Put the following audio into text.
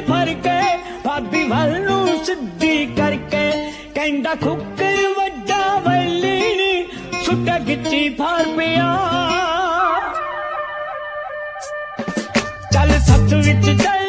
फर के भाभी वल नू सिद्धी करके कहंदा खुक्कर वड्डा वैली नी सुट्टा गिच्ची फार पिया चल सच विच चल